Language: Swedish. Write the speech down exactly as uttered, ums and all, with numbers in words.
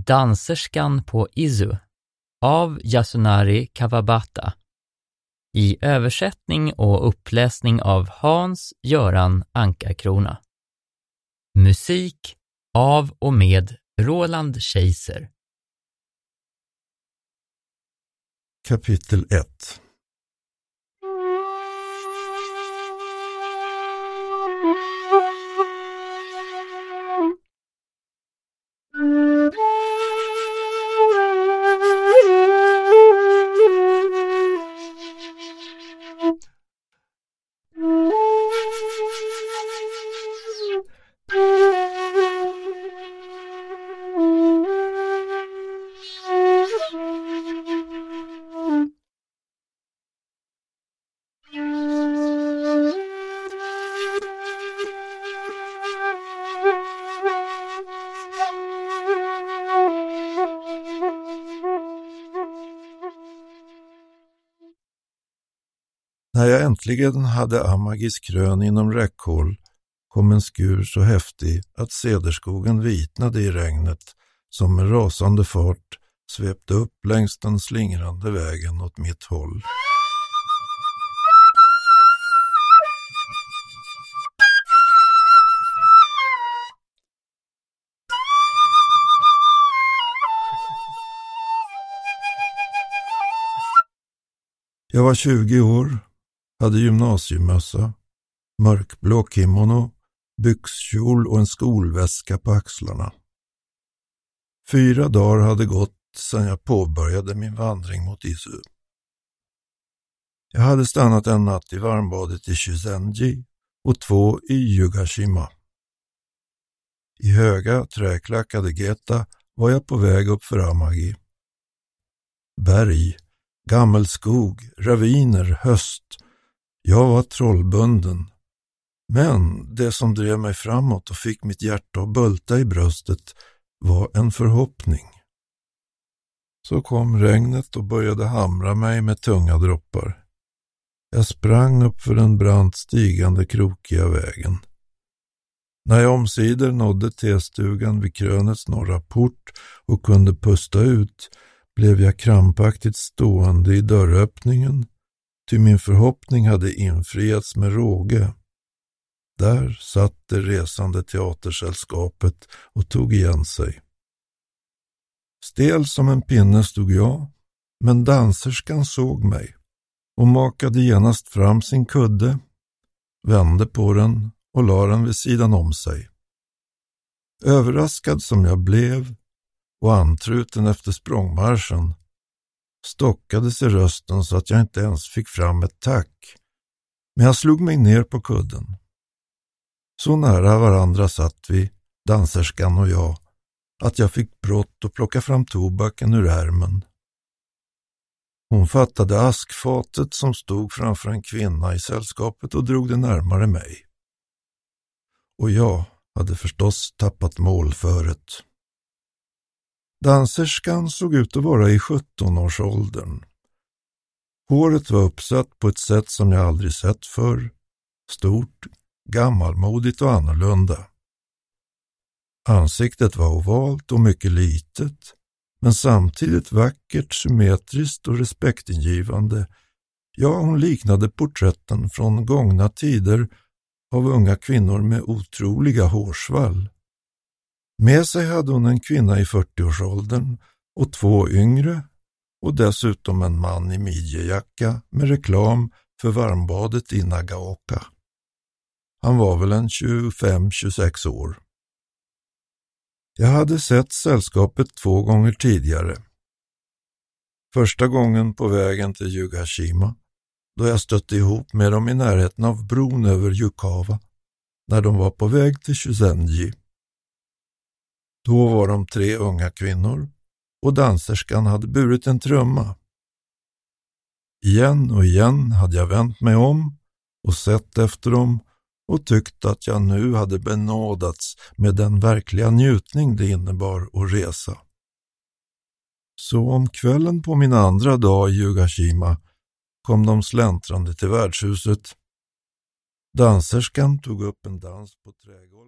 Danserskan på Izu av Yasunari Kawabata. I översättning och uppläsning av Hans-Göran Ankarkrona. Musik av och med Roland Keiser. Kapitel ett. När jag äntligen hade Amagis krön inom räckhåll kom en skur så häftig att cederskogen vitnade i regnet som med rasande fart svepte upp längs den slingrande vägen åt mitt håll. Jag var tjugo år, hade gymnasiemössa, mörkblå kimono, byxkjol och en skolväska på axlarna. Fyra dagar hade gått sedan jag påbörjade min vandring mot Izu. Jag hade stannat en natt i varmbadet i Shuzenji och två i Yugashima. I höga, träklackade geta var jag på väg upp för Amagi. Berg, gammelskog, raviner, höst. Jag var trollbunden. Men det som drev mig framåt och fick mitt hjärta att bulta i bröstet var en förhoppning. Så kom regnet och började hamra mig med tunga droppar. Jag sprang upp för den brant stigande krokiga vägen. När jag omsider nådde testugan vid krönets norra port och kunde pusta ut blev jag krampaktigt stående i dörröppningen, ty min förhoppning hade infriats med råge. Där satt det resande teatersällskapet och tog igen sig. Stel som en pinne stod jag, men danserskan såg mig och makade genast fram sin kudde, vände på den och la den vid sidan om sig. Överraskad som jag blev och antruten efter språngmarschen stockade sig rösten så att jag inte ens fick fram ett tack, men jag slog mig ner på kudden. Så nära varandra satt vi, danserskan och jag, att jag fick brått och plocka fram tobaken ur ärmen. Hon fattade askfatet som stod framför en kvinna i sällskapet och drog det närmare mig. Och jag hade förstås tappat målföret. Danserskan såg ut att vara i sjuttonårsåldern. Håret var uppsatt på ett sätt som jag aldrig sett förr, stort, gammalmodigt och annorlunda. Ansiktet var ovalt och mycket litet, men samtidigt vackert, symmetriskt och respektingivande. Ja, hon liknade porträtten från gångna tider av unga kvinnor med otroliga hårsvall. Med sig hade hon en kvinna i fyrtioårsåldern och två yngre och dessutom en man i midjejacka med reklam för varmbadet i Nagaoka. Han var väl en tjugofem till tjugosex år. Jag hade sett sällskapet två gånger tidigare. Första gången på vägen till Yugashima, då jag stötte ihop med dem i närheten av bron över Yukawa, när de var på väg till Shuzenji. Då var de tre unga kvinnor och danserskan hade burit en trumma. Igen och igen hade jag vänt mig om och sett efter dem och tyckte att jag nu hade benådats med den verkliga njutning det innebar att resa. Så om kvällen på min andra dag i Yugashima kom de släntrande till värdshuset. Danserskan tog upp en dans på trädgården.